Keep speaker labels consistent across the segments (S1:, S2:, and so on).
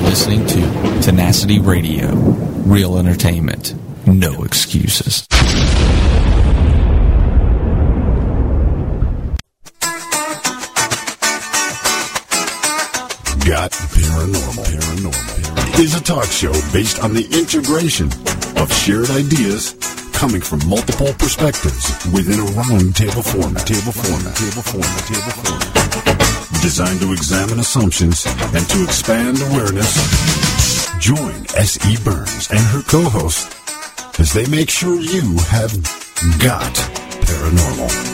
S1: listening to Tenacity Radio. Real entertainment. No excuses.
S2: Got Paranormal is a talk show based on the integration of shared ideas coming from multiple perspectives within a round table format. Designed to examine assumptions and to expand awareness. Join S.E. Burns and her co-host as they make sure you have got paranormal.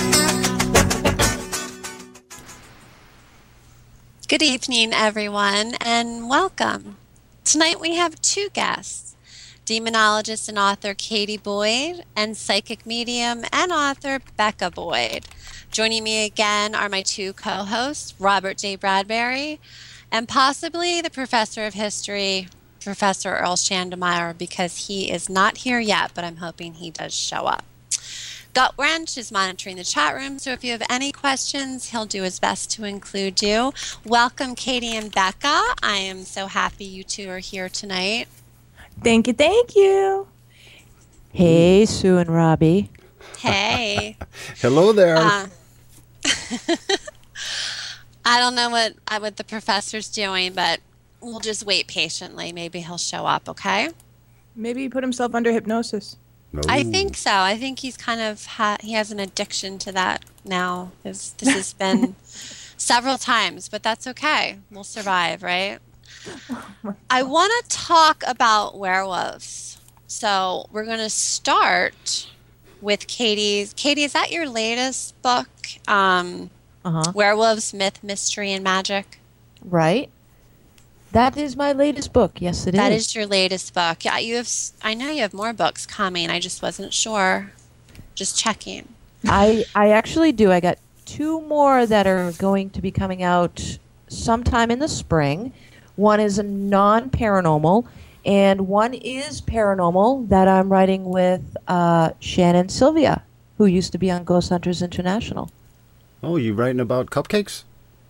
S3: Good evening, everyone, and welcome. Tonight we have two guests, demonologist and author Katie Boyd and psychic medium and author Becca Boyd. Joining me again are my two co-hosts, Robert J. Bradbury, and possibly the professor of history, Professor Earl Shandemeyer, because he is not here yet, but I'm hoping he does show up. Gut Wrench is monitoring the chat room, so if you have any questions, he'll do his best to include you. Welcome, Katie and Becca. I am so happy you two are here tonight.
S4: Thank you.
S5: Hey, Sue and Robbie.
S3: Hey.
S6: Hello there.
S3: I don't know what the professor's doing, but we'll just wait patiently. Maybe he'll show up, okay?
S4: Maybe he put himself under hypnosis.
S6: No.
S3: I think so. I think he's kind of he has an addiction to that now. This has been several times, but that's okay. We'll survive, right? I want to talk about werewolves. So we're going to start with Katie's. Katie, is that your latest book? Werewolves, Myth, Mystery, and Magic?
S5: Right. That is my latest book. Yes, it is.
S3: That is your latest book. Yeah, I know you have more books coming. I just wasn't sure. Just checking.
S5: I actually do. I got two more that are going to be coming out sometime in the spring. One is a non-paranormal, and one is paranormal that I'm writing with Shannon Sylvia, who used to be on Ghost Hunters International.
S6: Oh, you writing about cupcakes?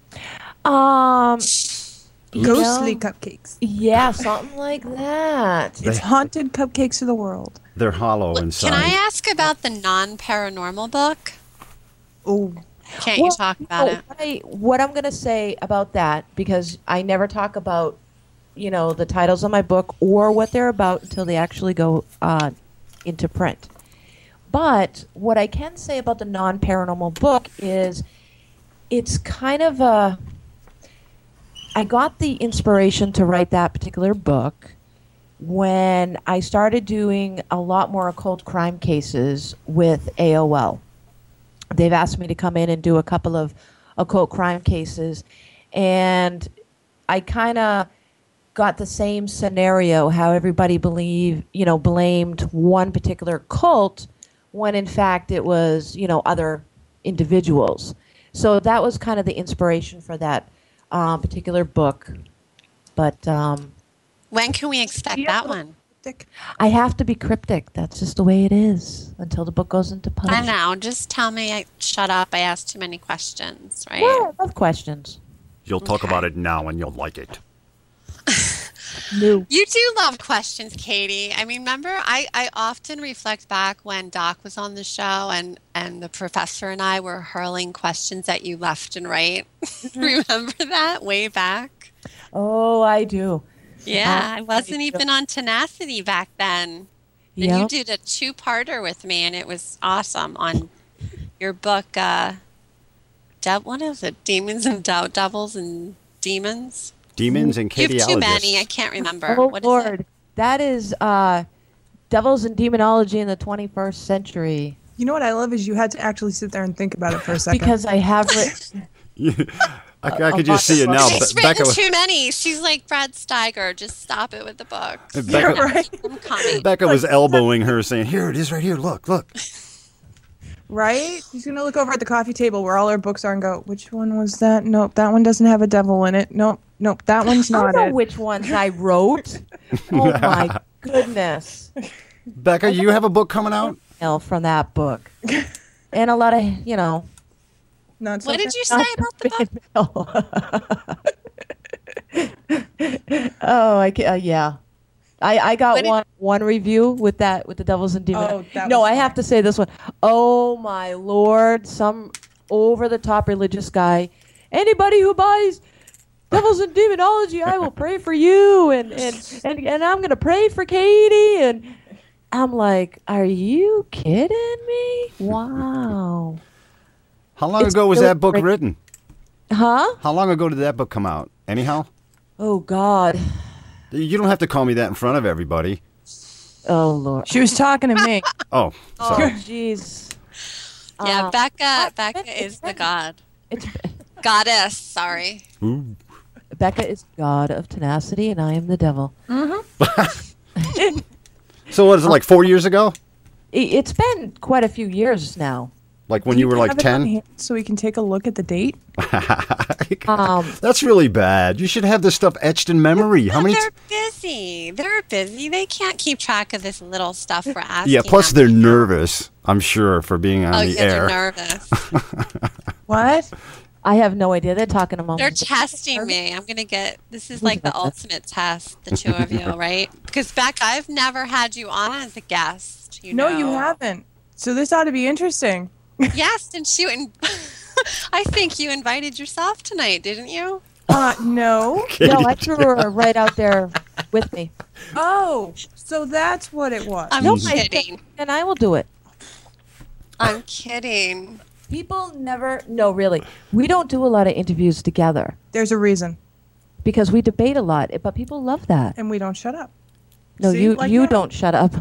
S4: Ghostly cupcakes.
S5: Yeah, something like that.
S4: It's haunted cupcakes of the world.
S6: They're hollow inside.
S3: Can I ask about the non-paranormal book?
S4: Oh.
S3: Can't you talk about it?
S5: What I'm going to say about that, because I never talk about, the titles of my book or what they're about until they actually go into print. But what I can say about the non-paranormal book is it's kind of I got the inspiration to write that particular book when I started doing a lot more occult crime cases with AOL. They've asked me to come in and do a couple of occult crime cases, and I kind of got the same scenario, how everybody blamed one particular cult when in fact it was, other individuals. So that was kind of the inspiration for that particular book. But
S3: when can we expect that one?
S5: I have to be cryptic. That's just the way it is until the book goes into publishing.
S3: I know. Just tell me, shut up. I asked too many questions, right?
S5: Well, I love questions.
S6: You'll talk about it now and you'll like it.
S5: No.
S3: You do love questions, Katie. I mean, remember, I often reflect back when Doc was on the show and the professor and I were hurling questions at you left and right. Remember that way back?
S5: Oh, I do.
S3: Yeah, I wasn't even on Tenacity back then. And you did a two-parter with me, and it was awesome on your book, what is it? Demons and Devils and Demons?
S6: Demons and Katieologists.
S3: You have too many. I can't remember.
S5: Oh,
S3: what
S5: Lord.
S3: Is it?
S5: That is Devils and Demonology in the 21st Century.
S4: You know what I love is you had to actually sit there and think about it for a second.
S5: Because I have written...
S6: I could just see it now.
S3: She's written too many. She's like Brad Steiger. Just stop it with the books.
S6: Becca was elbowing her, saying, "Here it is, right here. Look."
S4: Right? He's gonna look over at the coffee table where all our books are and go, "Which one was that? Nope, that one doesn't have a devil in it. Nope, that one's not
S5: I know
S4: it."
S5: which ones I wrote. Oh my goodness.
S6: Becca, you have a book coming out?
S5: From that book, and a lot of
S4: Not so
S3: what did you say about the book?
S5: Oh, yeah. I got
S3: What
S5: one review with the Devils and Demons.
S4: Oh, that
S5: no,
S4: was
S5: I have to say this one. Oh my Lord! Some over-the-top religious guy. Anybody who buys Devils and Demonology, I will pray for you, and I'm gonna pray for Katie. And I'm like, are you kidding me? Wow.
S6: How long
S5: It's
S6: ago was
S5: really
S6: that book
S5: great.
S6: written?
S5: Huh?
S6: How long ago did that book come out? Anyhow?
S5: Oh God.
S6: You don't have to call me that in front of everybody.
S5: Oh Lord.
S4: She was talking to me.
S6: Oh,
S5: Oh
S6: sorry.
S5: jeez.
S3: Yeah, Becca
S5: it's
S3: is the
S5: been-
S3: god.
S5: It's
S3: Goddess, sorry.
S6: Ooh.
S5: Becca is god of tenacity, and I am the devil.
S6: So what is it, like 4 years ago?
S5: It's been quite a few years now.
S6: Like when you were like
S4: Have it on
S6: 10?
S4: hand so we can take a look at the date.
S6: That's really bad. You should have this stuff etched in memory. How many?
S3: They're busy. They're busy. They can't keep track of this little stuff we're asking.
S6: Yeah, plus
S3: them.
S6: they're nervous, I'm sure, for being on
S3: Oh,
S6: the
S3: yeah,
S6: air.
S3: they're nervous.
S4: What?
S5: I have no idea. They're talking about.
S3: They're testing me. I'm gonna get. This is like the ultimate test, the two of you, right? Because Becca, I've never had you on as a guest. You
S4: No,
S3: know.
S4: you haven't. So this ought to be interesting.
S3: Yes, and I think you invited yourself tonight, didn't you?
S4: No.
S5: No, I threw her right out there with me.
S4: Oh, so that's what it was.
S3: I'm
S5: No,
S3: kidding.
S5: And I will do it.
S3: I'm kidding.
S5: People never. No, really. We don't do a lot of interviews together
S4: There's a reason,
S5: because we debate a lot, but people love that.
S4: and we don't shut up.
S5: No,
S4: See, like
S5: you
S4: now.
S5: don't shut up.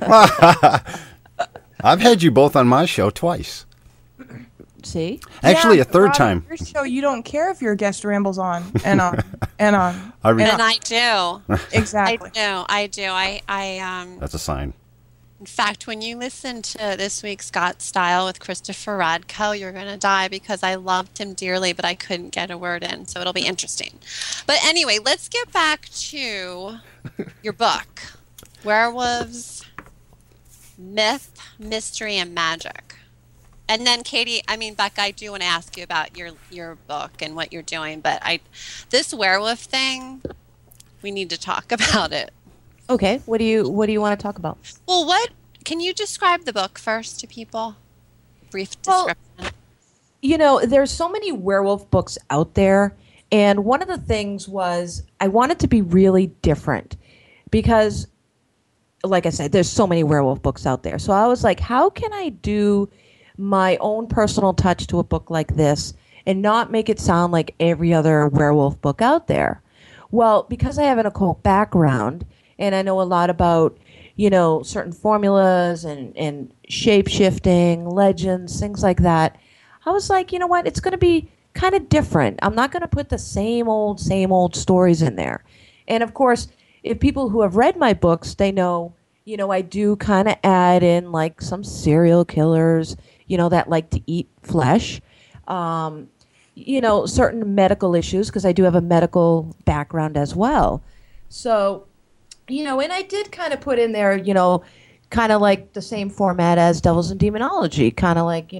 S6: I've had you both on my show twice.
S5: See?
S6: Actually,
S4: Yeah,
S6: a third
S4: Rob,
S6: time.
S4: Your show, you don't care if your guest rambles on and on and on.
S6: I re-
S3: And I do.
S4: Exactly.
S3: I do.
S6: That's a sign.
S3: In fact, when you listen to this week's Got Style with Christopher Radko, you're going to die because I loved him dearly, but I couldn't get a word in. So it'll be interesting. But anyway, let's get back to your book, Werewolves, Myth, Mystery, and Magic. And then Becca, I do want to ask you about your book and what you're doing, but this werewolf thing, we need to talk about it.
S5: Okay. What do you want to talk about?
S3: Well, can you describe the book first to people? Brief
S5: Well,
S3: description.
S5: You know, there's so many werewolf books out there, and one of the things was I wanted to be really different because, like I said, there's so many werewolf books out there. So I was like, how can I do my own personal touch to a book like this and not make it sound like every other werewolf book out there? Well, because I have an occult background and I know a lot about, you know, certain formulas and shape-shifting, legends, things like that, I was like, you know what, it's going to be kind of different. I'm not going to put the same old stories in there. And of course, if people who have read my books, they know, you know, I do kind of add in like some serial killers, you know, that like to eat flesh. You know, certain medical issues, because I do have a medical background as well. So, you know, and I did kind of put in there, you know, kind of like the same format as Devils and Demonology, kind of like,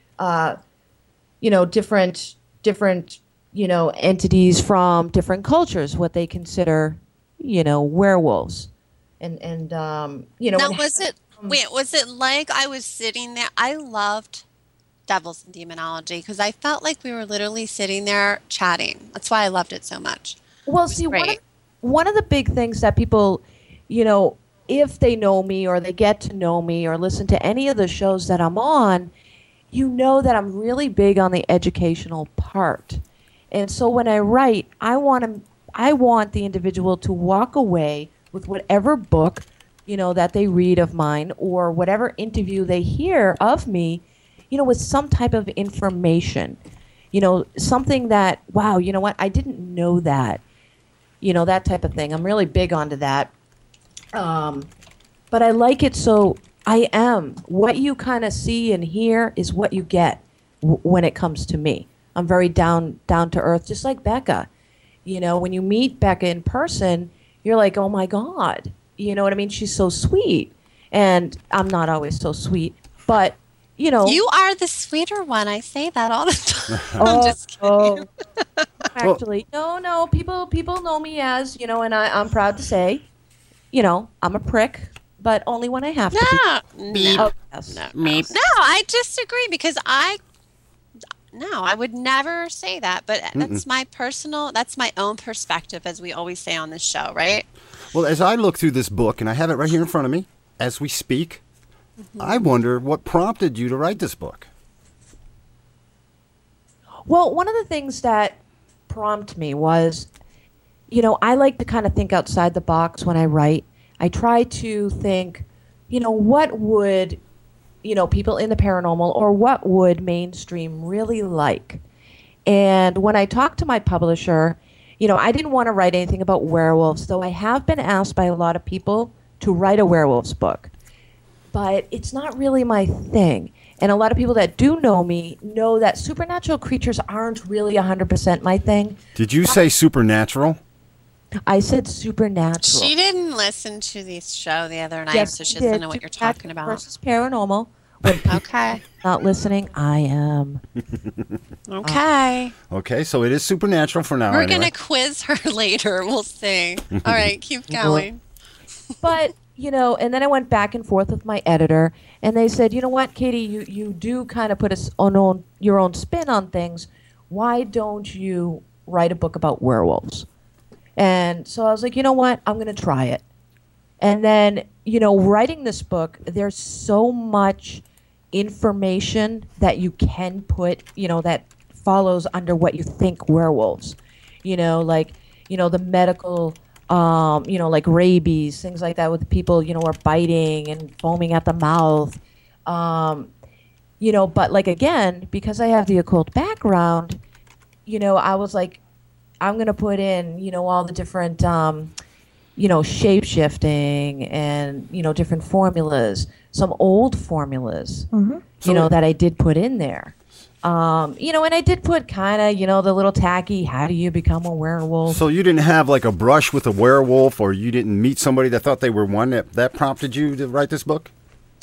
S5: different, you know, entities from different cultures, what they consider, you know, werewolves. And you know.
S3: Now, was it like I was sitting there? I loved Devils and Demonology because I felt like we were literally sitting there chatting. That's why I loved it so much.
S5: Well, see,
S3: great.
S5: one of the big things that people, you know, if they know me or they get to know me or listen to any of the shows that I'm on, you know that I'm really big on the educational part. And so when I write, I want the individual to walk away with whatever book, you know, that they read of mine or whatever interview they hear of me, you know, with some type of information, you know, something that, wow, you know what, I didn't know that, you know, that type of thing. I'm really big onto that. But I like it so I am. What you kind of see and hear is what you get when it comes to me. I'm very down to earth, just like Becca. You know, when you meet Becca in person, you're like, oh my God. You know what I mean? She's so sweet. And I'm not always so sweet, but you know.
S3: You are the sweeter one. I say that all the time. I'm just kidding.
S5: actually. No. People know me as, and I'm proud to say, I'm a prick, but only when I have to be.
S3: No,
S5: Oh, yes.
S3: no, I disagree because I would never say that, but that's my own perspective, as we always say on this show, right?
S6: Well, as I look through this book, and I have it right here in front of me as we speak, I wonder what prompted you to write this book.
S5: Well, one of the things that prompted me was, I like to kind of think outside the box when I write. I try to think, what would, people in the paranormal, or what would mainstream really like? And when I talked to my publisher, I didn't want to write anything about werewolves, though I have been asked by a lot of people to write a werewolves book. But it's not really my thing. And a lot of people that do know me know that supernatural creatures aren't really 100% my thing.
S6: Did you say supernatural?
S5: I said supernatural.
S3: She didn't listen to the show the other night,
S5: Yes,
S3: so she
S5: I
S3: doesn't
S5: did.
S3: know what you're talking about.
S5: Versus paranormal. When people
S3: Okay.
S5: not listening, I am.
S3: Okay.
S6: Okay, so it is supernatural for now.
S3: We're
S6: anyway.
S3: going to quiz her later. We'll see. All right, keep going.
S5: But, and then I went back and forth with my editor, and they said, you know what, Katie, you do kind of put your own spin on things. Why don't you write a book about werewolves? And so I was like, you know what, I'm going to try it. And then, writing this book, there's so much information that you can put, that follows under what you think werewolves. The medical, like rabies, things like that with people, are biting and foaming at the mouth. But like, again, because I have the occult background, I was like, I'm going to put in, all the different, shape-shifting and, different formulas, some old formulas, that I did put in there. And I did put kind of, the little tacky, how do you become a werewolf?
S6: So you didn't have like a brush with a werewolf, or you didn't meet somebody that thought they were one that prompted you to write this book?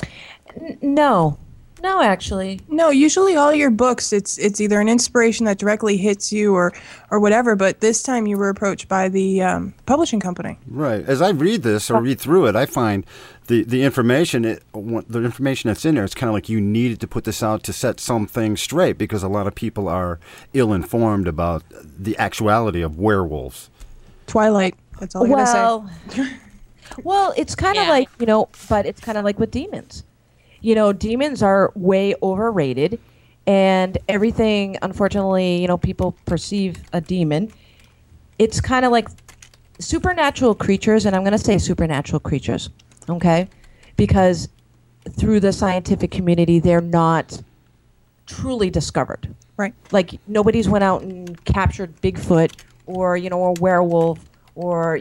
S5: No, actually.
S4: No, usually all your books, it's either an inspiration that directly hits you or whatever, but this time you were approached by the publishing company.
S6: Right. As I read this or read through it, I find the information that's in there, it's kind of like you needed to put this out to set something straight, because a lot of people are ill-informed about the actuality of werewolves.
S4: Twilight, that's all I gotta say.
S5: Well, it's kind of like, but it's kind of like with demons. Demons are way overrated, and everything, unfortunately, people perceive a demon. It's kind of like supernatural creatures, and I'm going to say supernatural creatures, okay? Because through the scientific community, they're not truly discovered.
S4: Right.
S5: Like, nobody's went out and captured Bigfoot or, a werewolf or,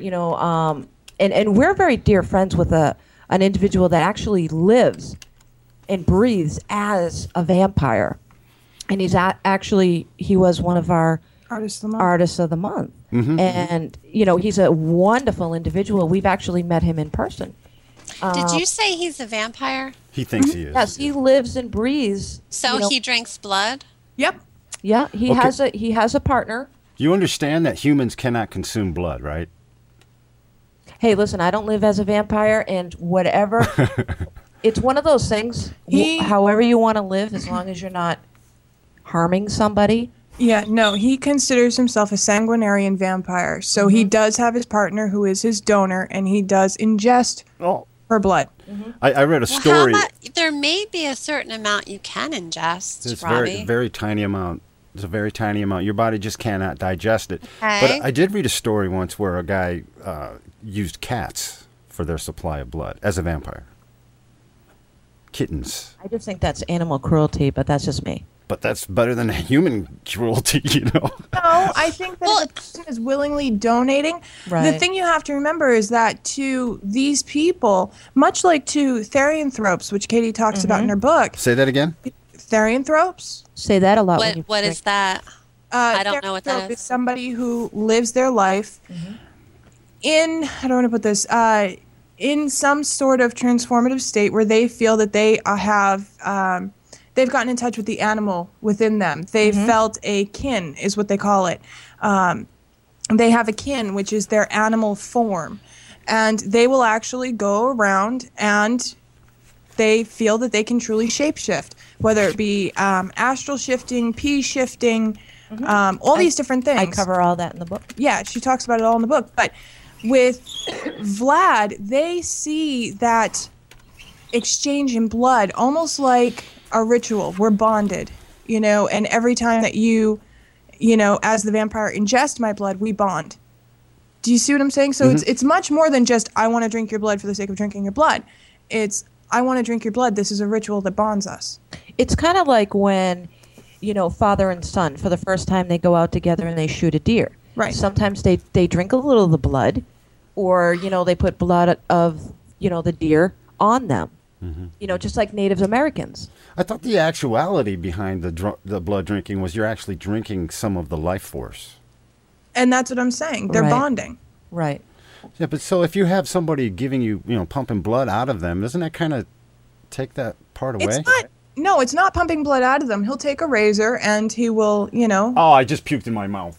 S5: and we're very dear friends with an individual that actually lives and breathes as a vampire, and he was one of our artists of the month. Mm-hmm. And he's a wonderful individual. We've actually met him in person.
S3: Did you say he's a vampire?
S6: He thinks he is.
S5: Yes, he lives and breathes.
S3: So he drinks blood?
S4: Yep.
S5: Yeah, he has a partner.
S6: You understand that humans cannot consume blood, right?
S5: Hey, listen, I don't live as a vampire, and whatever. It's one of those things, however you want to live, as long as you're not harming somebody.
S4: Yeah, no, he considers himself a sanguinarian vampire. So he does have his partner who is his donor, and he does ingest her blood.
S6: Mm-hmm. I read a story.
S3: There may be a certain amount you can ingest,
S6: It's
S3: Robbie.
S6: very tiny amount. It's a very tiny amount. Your body just cannot digest it.
S3: Okay.
S6: But I did read a story once where a guy used cats for their supply of blood as a vampire. Kittens.
S5: I just think that's animal cruelty, but that's just me.
S6: But that's better than human cruelty,
S4: No, I think that if a person is willingly donating, the thing you have to remember is that to these people, much like to therianthropes, which Katie talks about in her book.
S6: Say that again?
S5: Therianthropes? Say that a lot.
S3: What is that? I don't know what that is.
S4: Somebody who lives their life in, I don't want to put this, in some sort of transformative state where they feel that they have, they've gotten in touch with the animal within them. They've felt a kin, is what they call it. They have a kin, which is their animal form. And they will actually go around and they feel that they can truly shapeshift, whether it be astral shifting, pea shifting, all these different things.
S5: I cover all that in the book.
S4: Yeah, she talks about it all in the book. But with Vlad, they see that exchange in blood almost like a ritual. We're bonded, and every time that you as the vampire ingest my blood, we bond. Do you see what I'm saying? So it's much more than just, I want to drink your blood for the sake of drinking your blood. It's, I want to drink your blood. This is a ritual that bonds us. It's
S5: kind of like when, father and son, for the first time they go out together and they shoot a deer.
S4: Right.
S5: Sometimes they drink a little of the blood, or, they put blood of, the deer on them. Just like Native Americans.
S6: I thought the actuality behind the blood drinking was you're actually drinking some of the life force.
S4: And that's what I'm saying. They're bonding.
S5: Right.
S6: Yeah, but so if you have somebody giving you, pumping blood out of them, doesn't that kind of take that part away?
S4: It's not pumping blood out of them. He'll take a razor and he will,
S6: Oh, I just puked in my mouth.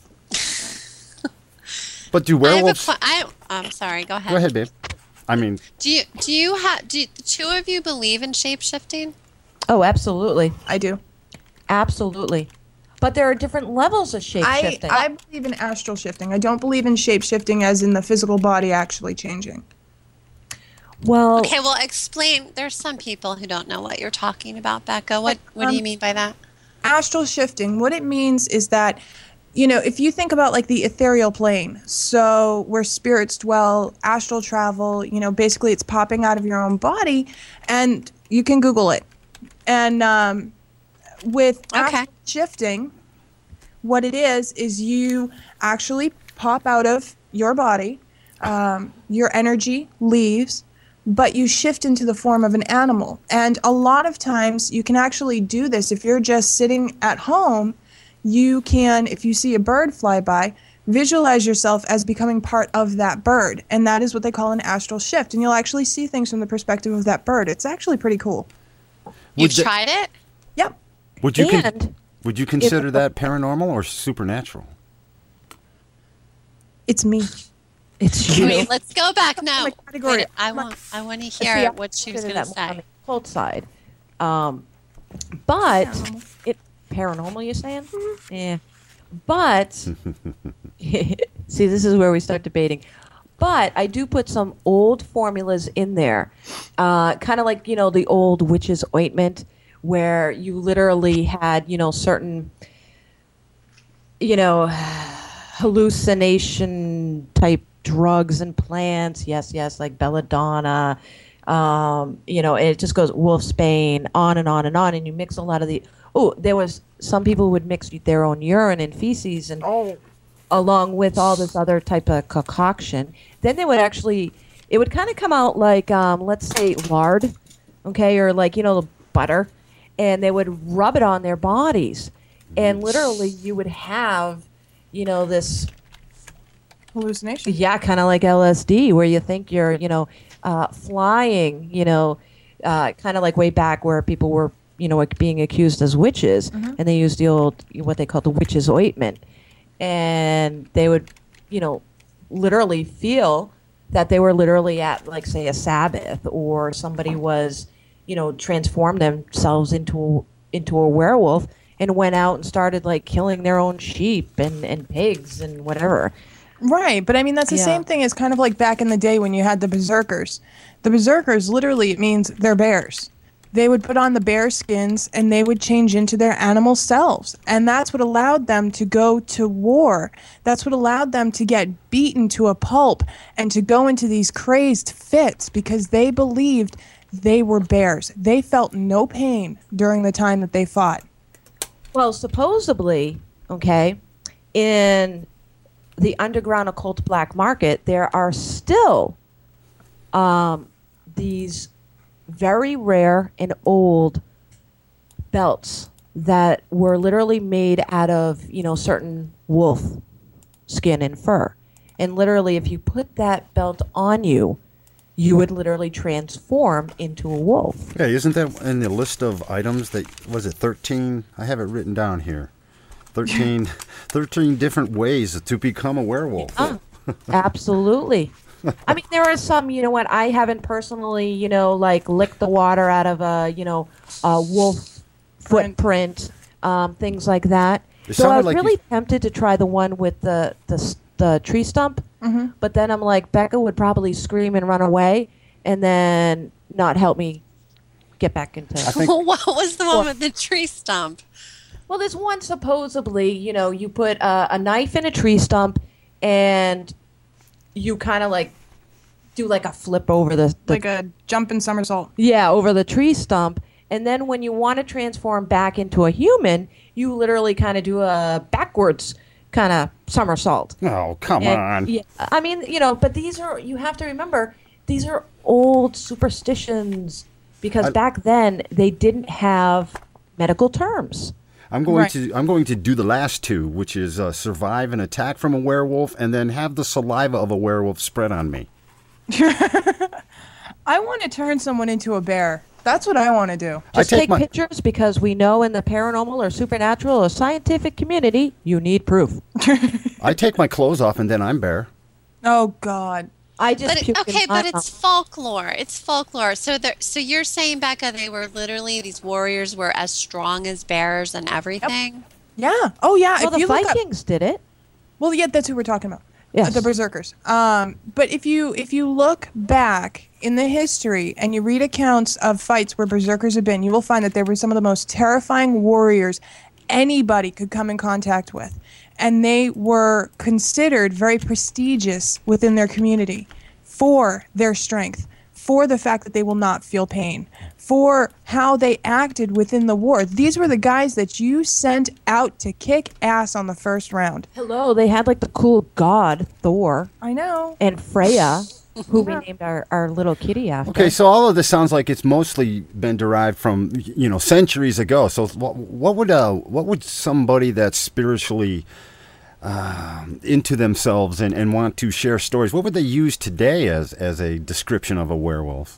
S6: But do werewolves...
S3: I'm sorry, go ahead.
S6: Go ahead, babe. I mean...
S3: Do the two of you believe in shape-shifting?
S5: Oh, absolutely.
S4: I do.
S5: Absolutely. But there are different levels of shape-shifting.
S4: I believe in astral shifting. I don't believe in shape-shifting as in the physical body actually changing.
S5: Well...
S3: Okay, well, explain. There's some people who don't know what you're talking about, Becca. What do you mean by that?
S4: Astral shifting, what it means is that, if you think about like the ethereal plane, so where spirits dwell, astral travel, basically it's popping out of your own body, and you can Google it. And with astral shifting, what it is you actually pop out of your body, your energy leaves, but you shift into the form of an animal. And a lot of times you can actually do this. If you're just sitting at home, you can, if you see a bird fly by, visualize yourself as becoming part of that bird. And that is what they call an astral shift. And you'll actually see things from the perspective of that bird. It's actually pretty cool.
S3: You've tried it?
S4: Yep.
S6: Would you consider that paranormal or supernatural?
S4: It's me.
S5: It's you.
S3: Wait, let's go back now. Wait, I want to hear what she was going to say.
S5: On the cold side, but paranormal. You're saying? Mm-hmm. Yeah, but see, this is where we start debating. But I do put some old formulas in there, kind of like the old witch's ointment, where you literally had certain hallucination type drugs and plants, yes, like belladonna, and it just goes wolfsbane, on and on and on, and you mix a lot of the. Oh, there was some people would mix their own urine and feces, and along with all this other type of concoction. Then they would it would kind of come out like, let's say lard, okay, or like butter, and they would rub it on their bodies, and literally you would have, this.
S4: Hallucination.
S5: Yeah, kind of like LSD, where you think you're, flying, kind of like way back where people were, being accused as witches, and they used the old, what they call the witch's ointment. And they would, literally feel that they were literally at, like, say, a Sabbath, or somebody was, transformed themselves into a werewolf and went out and started, like, killing their own sheep and pigs and whatever.
S4: Right, but I mean, that's the same thing as kind of like back in the day when you had the berserkers. The berserkers, literally, it means they're bears. They would put on the bear skins and they would change into their animal selves. And that's what allowed them to go to war. That's what allowed them to get beaten to a pulp and to go into these crazed fits, because they believed they were bears. They felt no pain during the time that they fought.
S5: Well, supposedly, in the underground occult black market, there are still these very rare and old belts that were literally made out of, certain wolf skin and fur. And literally, if you put that belt on you, you would literally transform into a wolf.
S6: Yeah, isn't that in the list of items that, was it 13? I have it written down here. 13 different ways to become a werewolf.
S5: Absolutely. I mean, there are some, you know what, I haven't personally, like licked the water out of a wolf footprint, things like that. So I was really tempted to try the one with the tree stump, but then I'm like, Becca would probably scream and run away and then not help me get back into...
S3: What was the one with the tree stump?
S5: Well, there's one supposedly, you put a knife in a tree stump and you kind of like do like a flip over the
S4: like a jump and somersault.
S5: Yeah, over the tree stump. And then when you want to transform back into a human, you literally kind of do a backwards kind of somersault.
S6: Oh, come on.
S5: Yeah, I mean, but these are, you have to remember, these are old superstitions because back then they didn't have medical terms.
S6: I'm going to do the last two, which is survive an attack from a werewolf and then have the saliva of a werewolf spread on me.
S4: I want to turn someone into a bear. That's what I want to do.
S5: Just take pictures because we know in the paranormal or supernatural or scientific community, you need proof.
S6: I take my clothes off and then I'm bear.
S4: Oh, God.
S5: I just
S3: but it's folklore. It's folklore. So you're saying, Becca, they were literally, these warriors were as strong as bears and everything?
S4: Yep. Yeah. Oh, yeah.
S5: Well, the Vikings did it.
S4: Well, yeah, that's who we're talking about.
S5: Yes.
S4: The berserkers. But if you look back in the history and you read accounts of fights where berserkers have been, you will find that they were some of the most terrifying warriors anybody could come in contact with. And they were considered very prestigious within their community for their strength, for the fact that they will not feel pain, for how they acted within the war. These were the guys that you sent out to kick ass on the first round.
S5: Hello, they had like the cool god, Thor.
S4: I know.
S5: And Freya, who we named our little kitty after.
S6: Okay, so all of this sounds like it's mostly been derived from, centuries ago. So what would somebody that's spiritually into themselves and want to share stories, what would they use today as a description of a werewolf?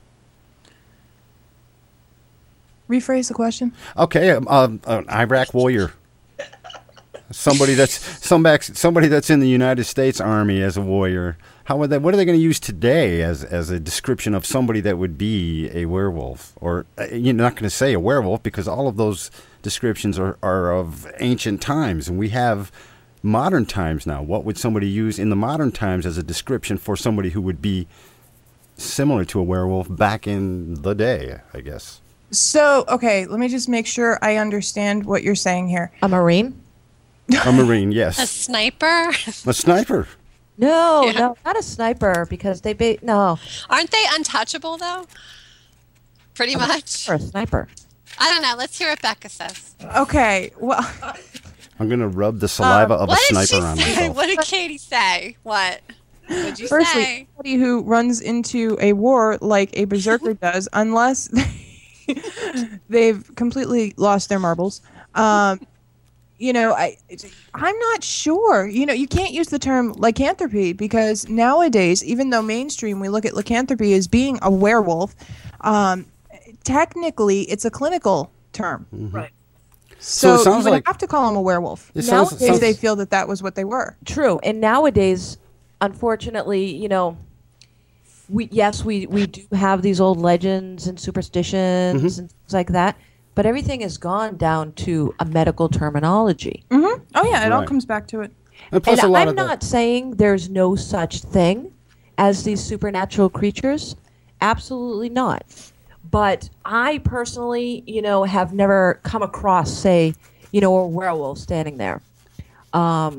S4: Rephrase the question.
S6: Okay, an Iraq warrior, somebody that's in the United States Army as a warrior. What are they going to use today as a description of somebody that would be a werewolf? Or you're not going to say a werewolf because all of those descriptions are of ancient times, and we have modern times now. What would somebody use in the modern times as a description for somebody who would be similar to a werewolf back in the day, I guess?
S4: So, okay, let me just make sure I understand what you're saying here.
S5: A Marine?
S6: A Marine, yes.
S3: A sniper?
S6: A sniper.
S5: No, not a sniper because no.
S3: Aren't they untouchable, though? Pretty much.
S5: Or a sniper.
S3: I don't know. Let's hear what Becca says.
S4: Okay, well...
S6: I'm going to rub the saliva of a sniper on myself.
S3: What did Katie say? What did you
S4: Firstly,
S3: say?
S4: Somebody who runs into a war like a berserker does, unless they've completely lost their marbles. I'm not sure. You can't use the term lycanthropy because nowadays, even though mainstream we look at lycanthropy as being a werewolf, technically it's a clinical term.
S6: Mm-hmm.
S4: Right. So
S6: it sounds
S4: you would
S6: like
S4: have to call them a werewolf.
S6: Nowadays,
S4: they feel that was what they were.
S5: True. And nowadays, unfortunately, we do have these old legends and superstitions and things like that, but everything has gone down to a medical terminology.
S4: Mm-hmm. Oh, yeah, it all comes back to it.
S6: And plus
S5: I'm not saying there's no such thing as these supernatural creatures. Absolutely not. But I personally, have never come across, say, a werewolf standing there. I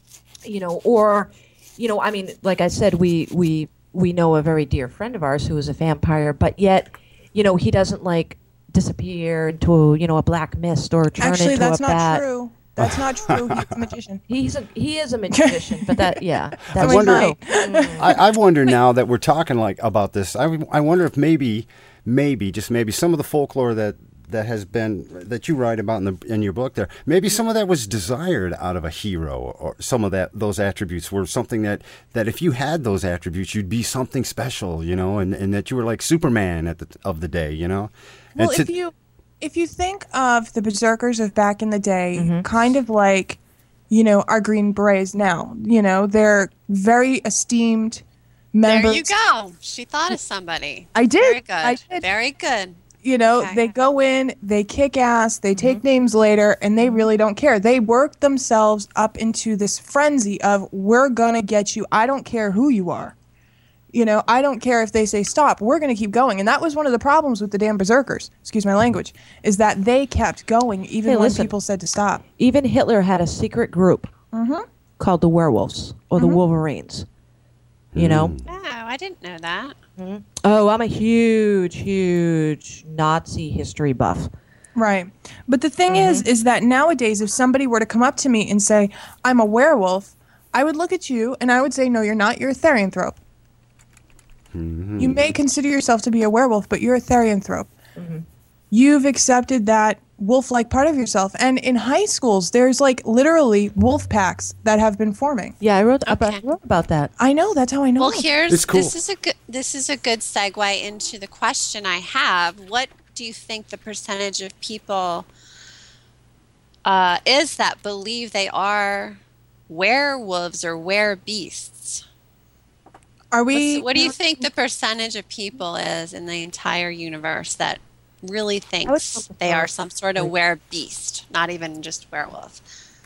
S5: mean, like I said, we know a very dear friend of ours who is a vampire, but yet, he doesn't disappear into a black mist or turn
S4: Actually,
S5: into a bat.
S4: Actually, that's not true. That's not true. He's a magician.
S5: He is a magician, but that's
S6: I wonder. I wonder now that we're talking about this. I wonder if maybe some of the folklore that you write about in your book there, maybe some of that was desired out of a hero, or some of those attributes were something that if you had those attributes, you'd be something special, and that you were like Superman of the day,
S4: Well, if you think of the berserkers of back in the day, kind of like our Green Berets now. They're very esteemed members.
S3: There you go. She thought of somebody.
S4: I did.
S3: Very good.
S4: I did.
S3: Very good.
S4: Okay. They go in, they kick ass, they take names later, and they really don't care. They work themselves up into this frenzy of, we're going to get you. I don't care who you are. I don't care if they say stop. We're going to keep going. And that was one of the problems with the damn berserkers, excuse my language, is that they kept going even when people said to stop.
S5: Even Hitler had a secret group called the Werewolves or the Wolverines.
S3: Oh, I didn't know that.
S5: Oh, I'm a huge Nazi history buff.
S4: Right. But the thing is that nowadays, if somebody were to come up to me and say, I'm a werewolf, I would look at you and I would say, no, you're not. You're a therianthrope. You may consider yourself to be a werewolf, but you're a therianthrope. You've accepted that wolf-like part of yourself. And in high schools, there's literally wolf packs that have been forming.
S5: Yeah, I wrote about that.
S4: I know. That's how I know.
S3: Well,
S6: It's cool.
S3: this is a good segue into the question I have. What do you think the percentage of people is that believe they are werewolves or werebeasts?
S4: Are we?
S3: What do you think the percentage of people is in the entire universe that really thinks they are some sort of werebeast, not even just werewolf?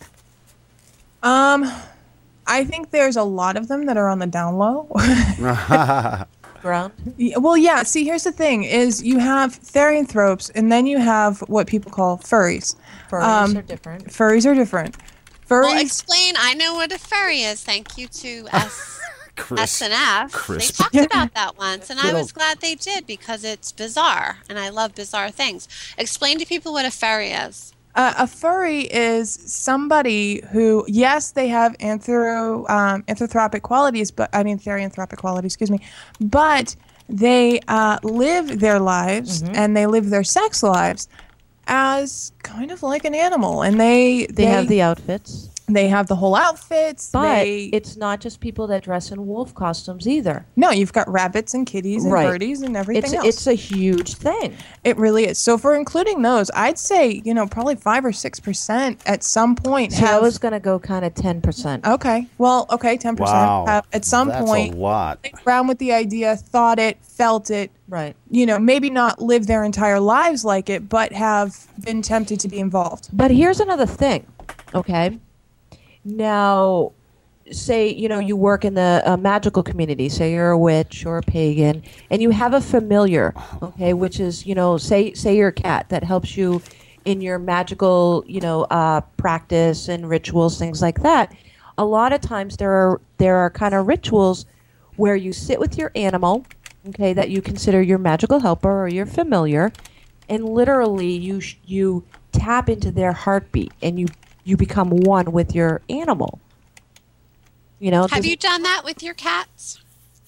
S4: I think there's a lot of them that are on the down low.
S5: Ground?
S4: Well, yeah. See, here's the thing: is you have therianthropes, and then you have what people call furries.
S5: Furries are different.
S4: Furries are different. Furries.
S3: Well, explain. I know what a furry is. Thank you to SNF.
S6: Crisp.
S3: They talked about that once, and I was glad they did because it's bizarre, and I love bizarre things. Explain to people what a furry is.
S4: A furry is somebody who, yes, they have anthropic qualities, therianthropic qualities, excuse me, but they live their lives and they live their sex lives as kind of like an animal, and they
S5: have the outfits.
S4: They have the whole outfits.
S5: But it's not just people that dress in wolf costumes either.
S4: No, you've got rabbits and kitties and birdies and everything else.
S5: It's a huge thing.
S4: It really is. So for including those, I'd say, probably 5 or 6% at some point
S5: I was going to go kind of 10%.
S4: Okay. Well, 10%.
S6: Wow.
S4: Have at some point
S6: That's a lot.
S4: played around with the idea, thought it, felt it.
S5: Right.
S4: Maybe not live their entire lives like it, but have been tempted to be involved.
S5: But here's another thing, okay? Now, say, you work in the magical community, say you're a witch or a pagan, and you have a familiar, okay, which is, say you're a cat that helps you in your magical, practice and rituals, things like that. A lot of times there are kind of rituals where you sit with your animal, okay, that you consider your magical helper or your familiar, and literally you tap into their heartbeat and you become one with your animal.
S3: Have you done that with your cats?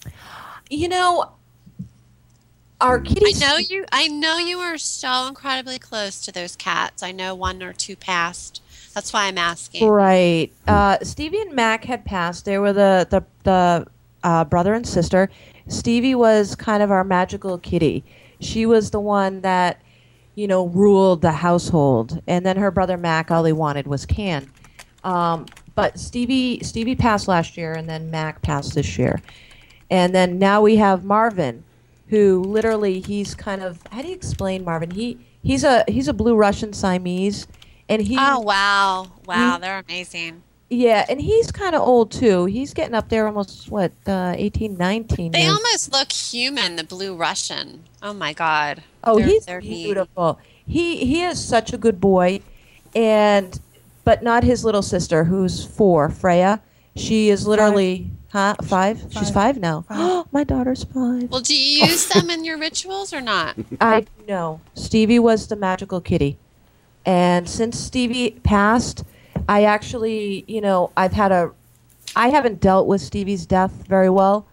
S5: Our kitties.
S3: I know you are so incredibly close to those cats. I know 1 or 2 passed. That's why I'm asking.
S5: Right. Stevie and Mac had passed. They were the brother and sister. Stevie was kind of our magical kitty. She was the one that ruled the household. And then her brother Mac, all he wanted was Can. But Stevie passed last year, and then Mac passed this year. And then now we have Marvin, who literally he's kind of, how do you explain Marvin? He's a blue Russian Siamese, and he.
S3: Oh wow, they're amazing.
S5: Yeah, and he's kind of old too. He's getting up there, almost 18, 19.
S3: They almost look human. The blue Russian. Oh my God.
S5: Oh, he's beautiful. He is such a good boy, but not his little sister, who's 4, Freya. She is literally 5. She's 5 now. My daughter's 5.
S3: Well, do you use them in your rituals or not?
S5: I know. Stevie was the magical kitty, and since Stevie passed, I actually, I haven't dealt with Stevie's death very well.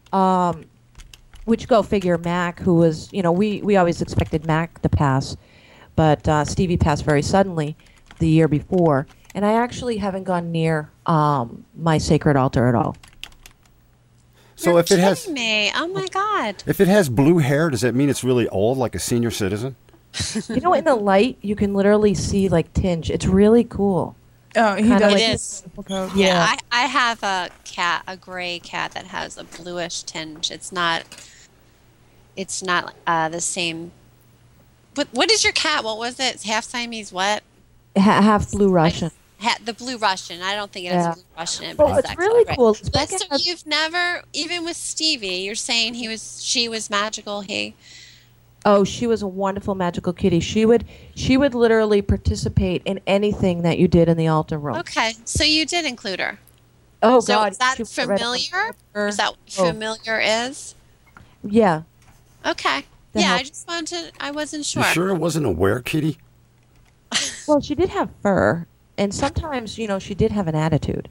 S5: Which go figure, Mac, who was, we always expected Mac to pass, but Stevie passed very suddenly the year before, and I actually haven't gone near my sacred altar at all.
S6: So
S3: You're
S6: if it has,
S3: me. Oh my God.
S6: if it has blue hair, does that mean it's really old, like a senior citizen?
S5: In the light, you can literally see tinge. It's really cool.
S4: Oh, he
S5: Kinda
S4: does.
S5: like
S3: It
S5: his
S3: is.
S5: simple coat.
S3: Yeah, I have a cat, a gray cat that has a bluish tinge. It's not the same. But what is your cat? What was it? It's half Siamese. What?
S5: Half blue Russian.
S3: The blue Russian. I don't think it has
S5: Yeah.
S3: blue Russian in it,
S5: But
S3: but
S5: what's
S3: it's
S5: really
S3: excellent.
S5: cool is
S3: But
S5: Becca
S3: so
S5: has-
S3: you've never, even with Stevie, you're saying she was magical.
S5: Oh, she was a wonderful magical kitty. She would literally participate in anything that you did in the altar room.
S3: Okay, so you did include her.
S5: Oh
S3: So
S5: God,
S3: is that
S5: she would read
S3: familiar?
S5: her-
S3: Is that what
S5: Oh.
S3: familiar is?
S5: Yeah.
S3: Okay.
S5: The
S3: Yeah,
S5: help.
S3: I just wanted I wasn't
S6: You
S3: sure.
S6: sure it wasn't a were-kitty?
S5: Well, she did have fur, and sometimes she did have an attitude.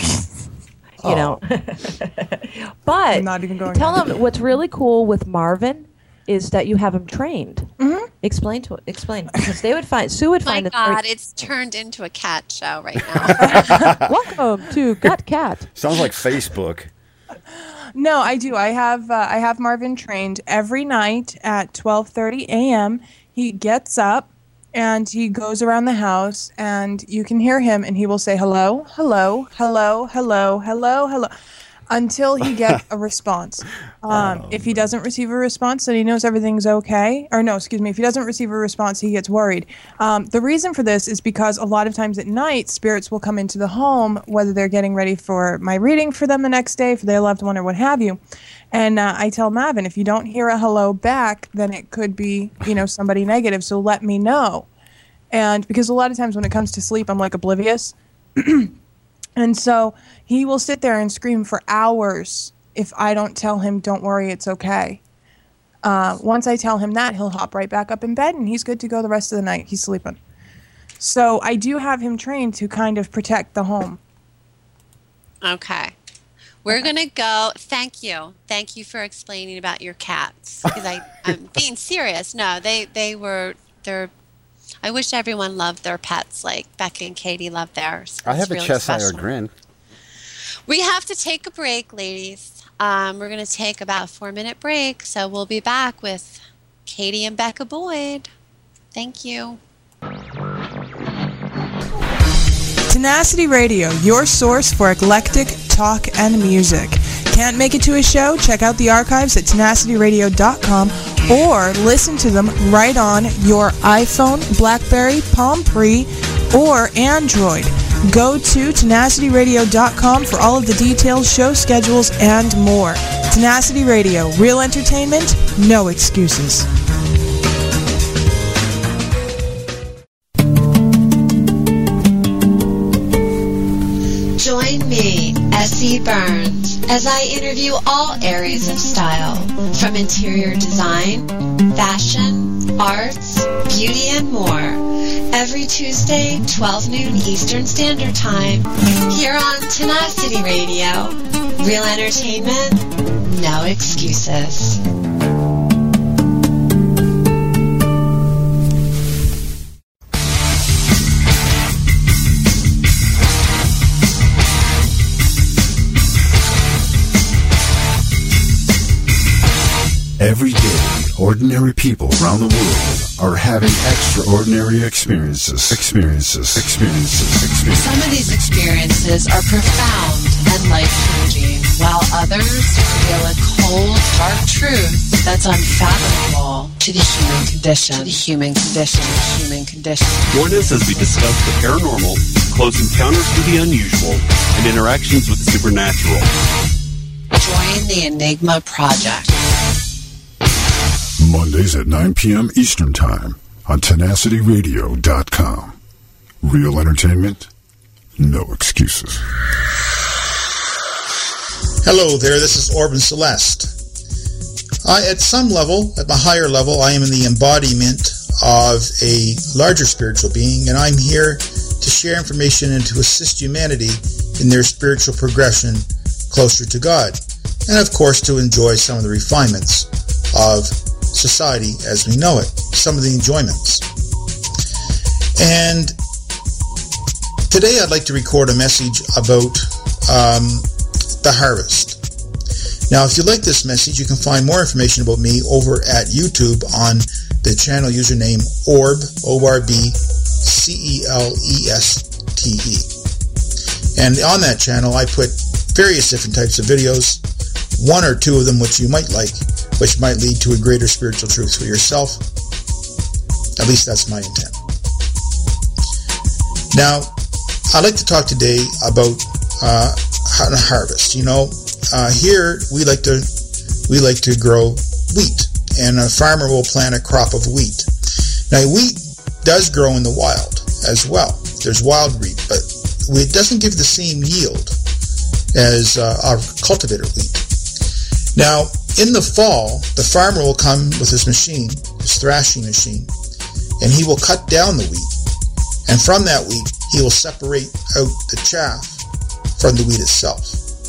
S5: But
S4: I'm not even going
S5: tell
S4: there.
S5: him what's really cool with Marvin is that you have him trained. Mm-hmm. Explain because Sue would
S3: My
S5: find it
S3: God,
S5: very-
S3: it's turned into a cat show right now.
S5: Welcome to Gut Cat.
S6: Sounds like Facebook.
S4: No, I do. I have Marvin trained every night at 12:30 a.m. He gets up and he goes around the house, and you can hear him, and he will say hello, hello, hello, hello, hello, hello, until he gets a response. If he doesn't receive a response, then he knows everything's okay. Or no, excuse me. If he doesn't receive a response, he gets worried. The reason for this is because a lot of times at night, spirits will come into the home, whether they're getting ready for my reading for them the next day, for their loved one, or what have you. And I tell Mavin, if you don't hear a hello back, then it could be, somebody negative. So let me know. And because a lot of times when it comes to sleep, I'm like oblivious. And so he will sit there and scream for hours if I don't tell him, don't worry, it's okay. Once I tell him that, he'll hop right back up in bed, and he's good to go the rest of the night. He's sleeping. So I do have him trained to kind of protect the home.
S3: Okay. We're going to go. Thank you. Thank you for explaining about your cats. Because I'm being serious. No, they're. I wish everyone loved their pets like Becca and Katie love theirs.
S6: I
S3: It's
S6: have a
S3: really
S6: Cheshire
S3: special.
S6: grin.
S3: We have to take a break, ladies. We're going to take about a 4-minute break. So we'll be back with Katie and Becca Boyd. Thank you.
S4: Tenacity Radio, your source for eclectic talk and music. Can't make it to a show? Check out the archives at tenacityradio.com or listen to them right on your iPhone, BlackBerry, Palm Pre, or Android. Go to tenacityradio.com for all of the details, show schedules, and more. Tenacity Radio, real entertainment, no excuses.
S3: Join me, S.E. Burns, as I interview all areas of style, from interior design, fashion, arts, beauty, and more. Every Tuesday, 12 noon Eastern Standard Time, here on Tenacity Radio. Real entertainment, no excuses.
S2: Every day, ordinary people around the world are having extraordinary experiences.
S3: Some of these experiences are profound and life-changing, while others reveal a cold, dark truth that's unfathomable to the human condition.
S7: Join us as we discuss the paranormal, close encounters with the unusual, and interactions with the supernatural.
S3: Join the Enigma Project.
S2: Mondays at 9 p.m. Eastern Time on tenacityradio.com. Real entertainment, no excuses.
S8: Hello there, this is Orban Celeste. At some level, at my higher level, I am in the embodiment of a larger spiritual being, and I'm here to share information and to assist humanity in their spiritual progression closer to God, and of course to enjoy some of the refinements of society as we know it, some of the enjoyments. And today I'd like to record a message about the harvest. Now, if you like this message, you can find more information about me over at YouTube on the channel username Orb, O-R-B, C-E-L-E-S-T-E. And on that channel, I put various different types of videos, one or two of them which you might like, which might lead to a greater spiritual truth for yourself. At least that's my intent. Now, I'd like to talk today about how to harvest. Here we like to grow wheat, and a farmer will plant a crop of wheat. Now, wheat does grow in the wild as well. There's wild wheat, but it doesn't give the same yield as our cultivated wheat. Now, in the fall, the farmer will come with his machine, his thrashing machine, and he will cut down the wheat. And from that wheat, he will separate out the chaff from the wheat itself.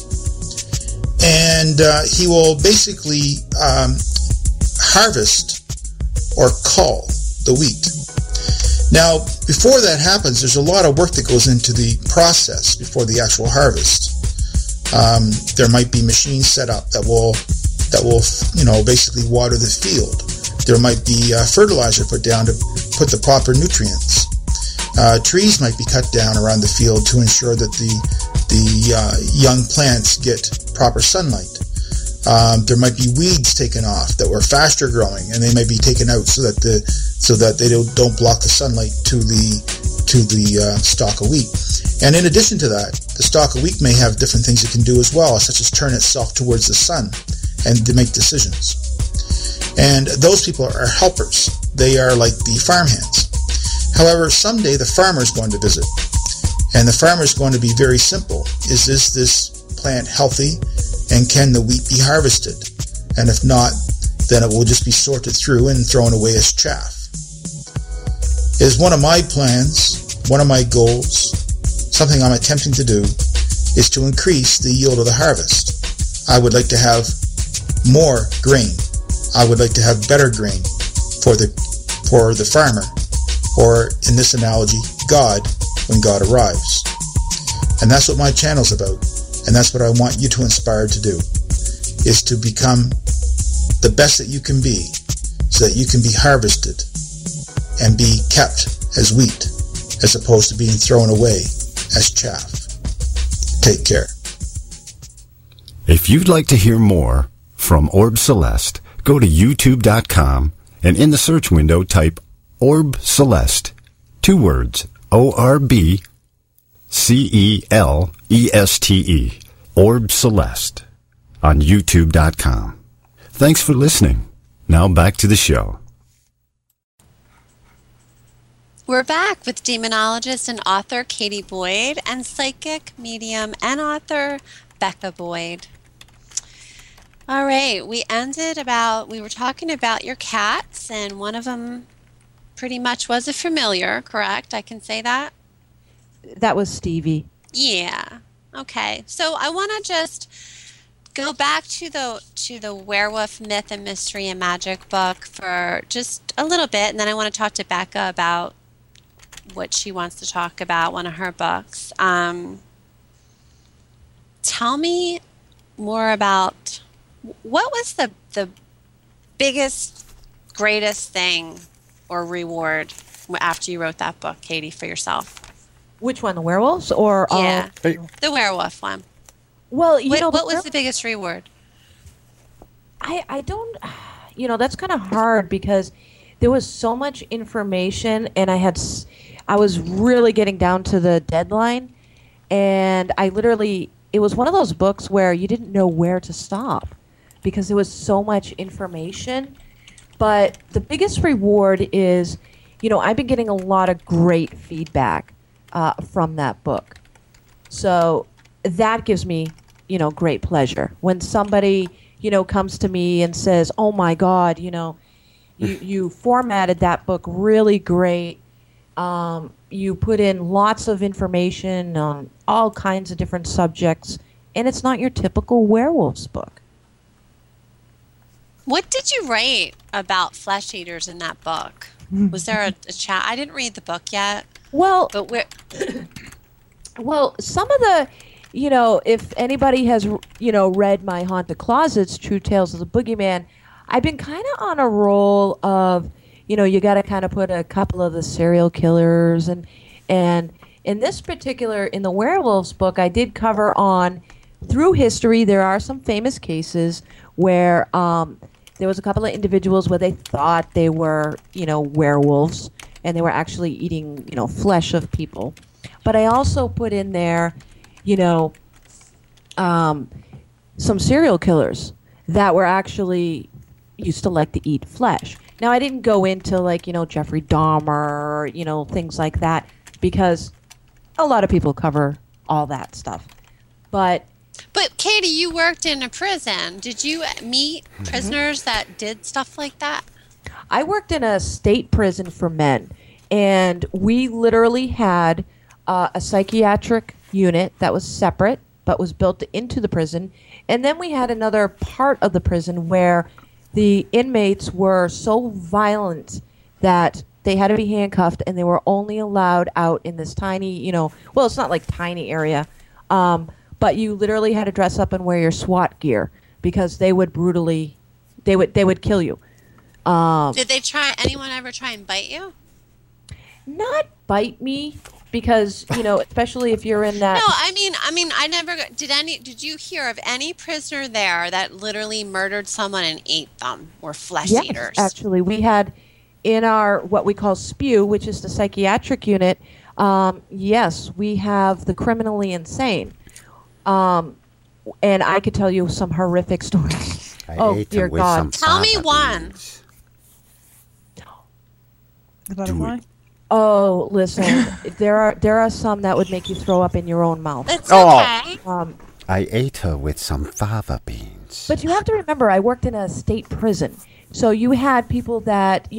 S8: And he will basically harvest or cull the wheat. Now, before that happens, there's a lot of work that goes into the process before the actual harvest. There might be machines set up that will basically water the field. There might be fertilizer put down to put the proper nutrients. Trees might be cut down around the field to ensure that the young plants get proper sunlight. There might be weeds taken off that were faster growing, and they may be taken out so that they don't block the sunlight to the stalk of wheat. And in addition to that, the stalk of wheat may have different things it can do as well, such as turn itself towards the sun and to make decisions. And those people are helpers. They are like the farmhands. However, someday the farmer is going to visit, and the farmer is going to be very simple. Is this plant healthy, and can the wheat be harvested? And if not, then it will just be sorted through and thrown away as chaff. It is one of my plans, one of my goals, something I'm attempting to do, is to increase the yield of the harvest. I would like to have more grain. I would like to have better grain for the farmer, or in this analogy, God, when God arrives. And that's what my channel's about. And that's what I want you to inspire to do, is to become the best that you can be, so that you can be harvested and be kept as wheat, as opposed to being thrown away as chaff. Take care.
S6: If you'd like to hear more from Orb Celeste, go to youtube.com and in the search window type Orb Celeste, 2 words, ORBCELESTE, Orb Celeste, on youtube.com. Thanks for listening. Now back to the show.
S3: We're back with demonologist and author Katie Boyd and psychic, medium, and author Becca Boyd. All right, we were talking about your cats, and one of them pretty much was a familiar, correct? I can say that?
S5: That was Stevie.
S3: Yeah. Okay. So I want to just go back to the Werewolf Myth and Mystery and Magic book for just a little bit, and then I want to talk to Becca about what she wants to talk about, one of her books. Tell me more about what was the biggest, greatest thing or reward after you wrote that book, Katie, for yourself?
S5: Which one, the werewolves or
S3: the werewolf one?
S5: Well,
S3: what was the biggest reward?
S5: I don't, that's kind of hard because there was so much information, and I was really getting down to the deadline, and it was one of those books where you didn't know where to stop because there was so much information. But the biggest reward is, I've been getting a lot of great feedback from that book. So that gives me, great pleasure. When somebody, comes to me and says, oh my God, you formatted that book really great. You put in lots of information on all kinds of different subjects, and it's not your typical werewolves book.
S3: What did you write about flesh eaters in that book? Was there a chat? I didn't read the book yet.
S5: Well,
S3: but
S5: some of the, if anybody has, read my Haunted Closets, True Tales of the Boogeyman, I've been kind of on a roll of, you got to kind of put a couple of the serial killers and In the werewolves book, I did cover on, through history, there are some famous cases where there was a couple of individuals where they thought they were, werewolves, and they were actually eating, flesh of people. But I also put in there, some serial killers that were actually used to like to eat flesh. Now, I didn't go into Jeffrey Dahmer, things like that, because a lot of people cover all that stuff. But
S3: Katie, you worked in a prison. Did you meet prisoners that did stuff like that?
S5: I worked in a state prison for men, and we literally had a psychiatric unit that was separate but was built into the prison. And then we had another part of the prison where the inmates were so violent that they had to be handcuffed, and they were only allowed out in this tiny, well, it's not like tiny area, but you literally had to dress up and wear your SWAT gear because they would brutally, they would kill you.
S3: Did anyone ever try and bite you?
S5: Not bite me, because especially if you're in that.
S3: No, I mean, I never did you hear of any prisoner there that literally murdered someone and ate them, or flesh eaters?
S5: Actually, we had in our what we call SPEW, which is the psychiatric unit. Yes, we have the criminally insane, and I could tell you some horrific stories. Oh dear God!
S3: Tell me one.
S4: The butterfly.
S5: Oh, listen, there are some that would make you throw up in your own mouth.
S3: It's okay.
S6: I ate her with some fava beans.
S5: But you have to remember, I worked in a state prison, so you had people that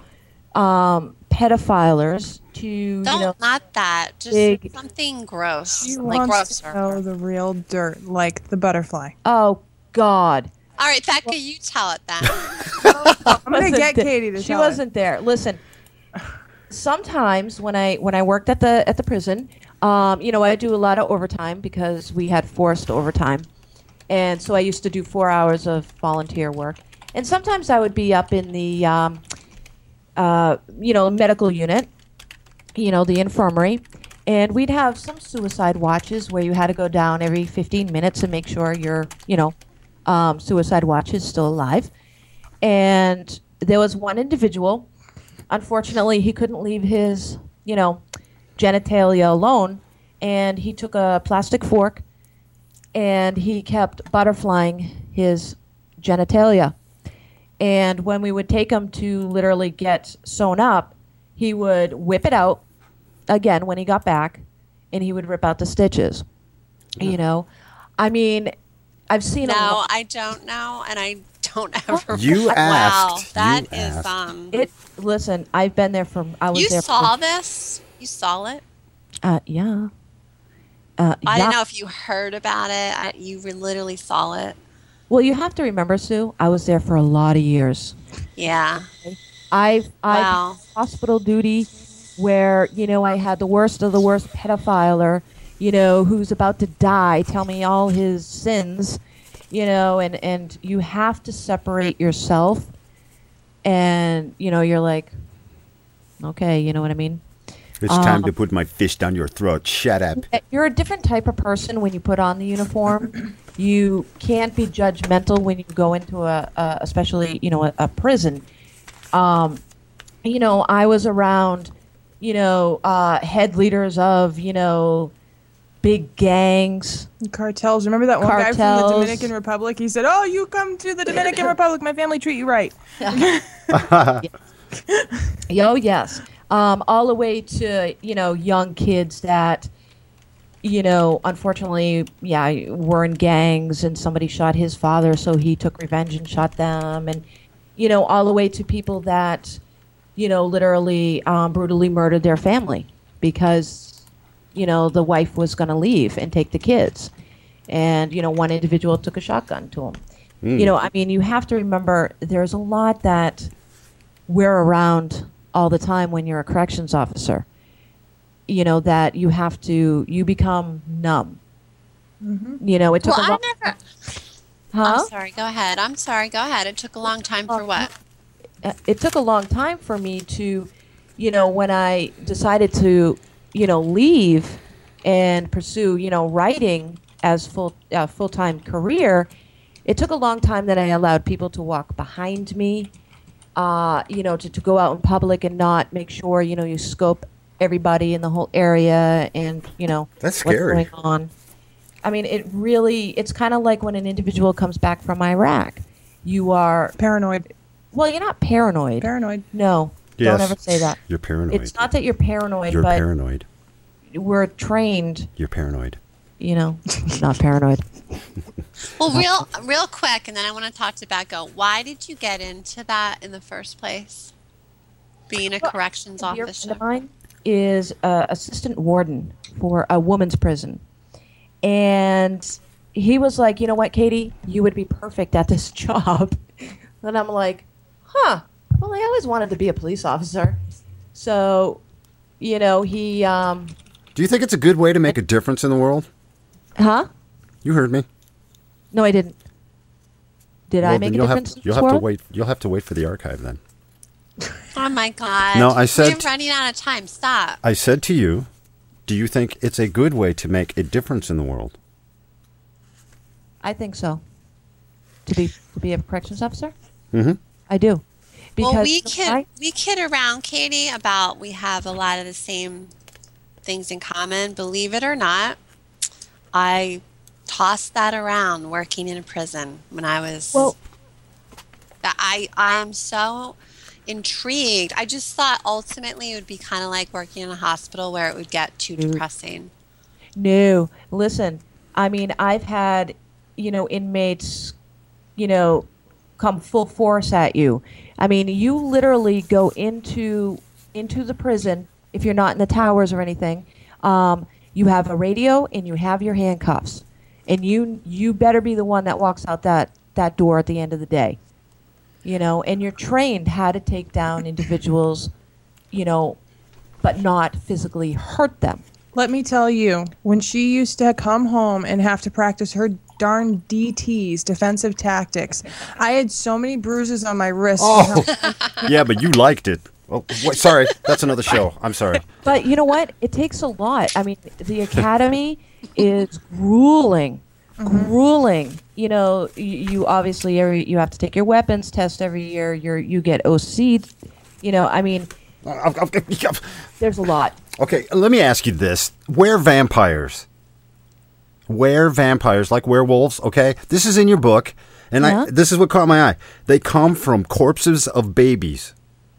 S5: pedophilers to
S3: not that, just something gross, like gross.
S4: To know the real dirt, like the butterfly.
S5: Oh God!
S3: All right, Becca, you tell it then.
S4: I'm gonna get Katie to tell it.
S5: She wasn't there. Listen. Sometimes when I worked at the prison, I do a lot of overtime because we had forced overtime, and so I used to do 4 hours of volunteer work. And sometimes I would be up in the medical unit, the infirmary, and we'd have some suicide watches where you had to go down every 15 minutes and make sure your suicide watch is still alive. And there was one individual. Unfortunately, he couldn't leave his, genitalia alone, and he took a plastic fork and he kept butterflying his genitalia. And when we would take him to literally get sewn up, he would whip it out again when he got back, and he would rip out the stitches. I mean, I've seen.
S3: No, I don't know, and I don't ever.
S6: You asked.
S3: Wow, that is.
S5: Listen, I've been there I was there.
S3: You saw this? You saw it?
S5: Yeah.
S3: I don't know if you heard about it. You literally saw it.
S5: Well, you have to remember, Sue, I was there for a lot of years.
S3: Yeah.
S5: I've hospital duty where, I had the worst of the worst pedophiler, who's about to die, tell me all his sins, and you have to separate yourself. And, you're like, okay, you know what I mean?
S6: It's time to put my fist down your throat. Shut up.
S5: You're a different type of person when you put on the uniform. You can't be judgmental when you go into especially, a prison. I was around, head leaders of, big gangs.
S4: Cartels. Remember that one guy from the Dominican Republic? He said, "Oh, you come to the Dominican Republic, my family treat you right."
S5: Oh, yes. All the way to, young kids that, unfortunately, were in gangs, and somebody shot his father, so he took revenge and shot them. And, all the way to people that, literally brutally murdered their family because, the wife was going to leave and take the kids. And, one individual took a shotgun to him. You have to remember there's a lot that we're around all the time when you're a corrections officer, that you become numb. Mm-hmm. It took a long time. Huh?
S3: I'm sorry, go ahead. It took a long time for what?
S5: It took a long time for me to, when I decided to, leave and pursue, writing as full-time career, it took a long time that I allowed people to walk behind me, to go out in public and not make sure, you scope everybody in the whole area and,
S6: That's scary.
S5: what's going on. I mean, it's kind of like when an individual comes back from Iraq. You are
S4: Paranoid.
S5: Well, you're not paranoid.
S4: Paranoid.
S5: No,
S6: Yes.
S5: don't ever say that.
S6: You're paranoid.
S5: It's not that you're paranoid,
S6: You're
S5: but
S6: paranoid.
S5: we're trained,
S6: You're paranoid.
S5: not paranoid.
S3: Well, real quick, and then I want to talk to Becca. Why did you get into that in the first place? Being a corrections
S5: A dear
S3: officer.
S5: friend of mine is assistant warden for a woman's prison. And he was like, you know what, Katie, you would be perfect at this job. And I'm like, well, I always wanted to be a police officer. So, he...
S6: Do you think it's a good way to make a difference in the world?
S5: Huh?
S6: You heard me.
S5: No, I didn't. Did I make a difference in this world?
S6: You'll have to wait for the archive then.
S3: Oh my God.
S6: No, I said-
S3: We're running out of time. Stop.
S6: I said to you, do you think it's a good way to make a difference in the world?
S5: I think so. To be a corrections officer?
S6: Mm-hmm.
S5: I do. Because
S3: Well, we kid around, Katie, about we have a lot of the same things in common. Believe it or not, I tossed that around working in a prison when I was.
S5: Well,
S3: I'm so intrigued. I just thought ultimately it would be kind of like working in a hospital where it would get too depressing.
S5: No, listen. I mean, I've had, inmates, come full force at you. I mean, you literally go into the prison if you're not in the towers or anything. You have a radio and you have your handcuffs, and you better be the one that walks out that door at the end of the day. And you're trained how to take down individuals, but not physically hurt them.
S4: Let me tell you, when she used to come home and have to practice her darn DTs, defensive tactics, I had so many bruises on my wrists.
S6: Oh, yeah, but you liked it. Oh, wait, sorry, that's another show. I'm sorry.
S5: But you know what? It takes a lot. I mean, the academy is grueling. Grueling. You obviously you have to take your weapons test every year. You get OC. I mean, there's a lot.
S6: Okay, let me ask you this: Were vampires like werewolves? Okay, this is in your book, and this is what caught my eye. They come from corpses of babies.